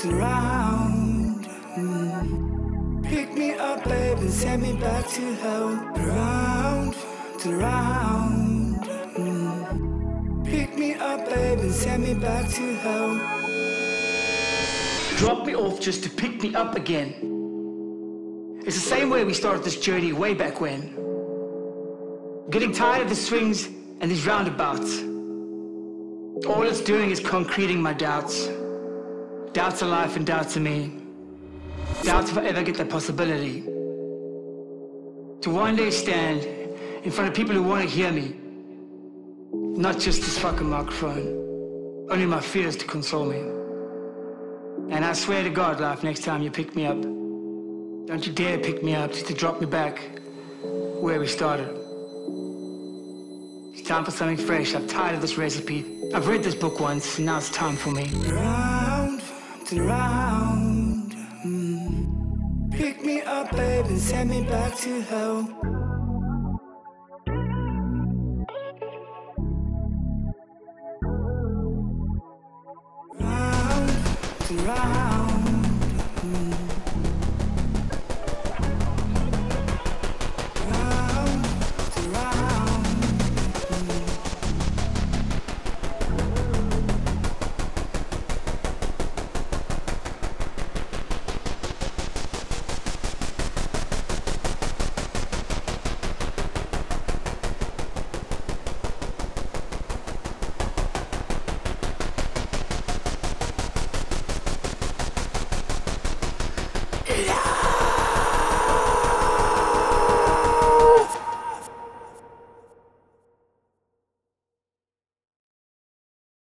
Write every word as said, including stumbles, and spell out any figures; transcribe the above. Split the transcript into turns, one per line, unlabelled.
to the round. Mm. Pick me up, babe, and send me back to hell. Round to the round. Mm. Pick me up, babe, and send me back to hell.
Drop me off just to pick me up again. It's the same way we started this journey way back when. Getting tired of the swings and these roundabouts. All it's doing is concreting my doubts. Doubts of life and doubts of me. Doubts if I ever get that possibility. To one day stand in front of people who want to hear me. Not just this fucking microphone. Only my fears to console me. And I swear to God, life, next time you pick me up, don't you dare pick me up just to drop me back where we started. It's time for something fresh. I'm tired of this recipe. I've read this book once, and now it's time for me.
Round to round. Mm. Pick me up, babe, and send me back to hell. Round to round. Mm. Round to round. Mm. Yeah.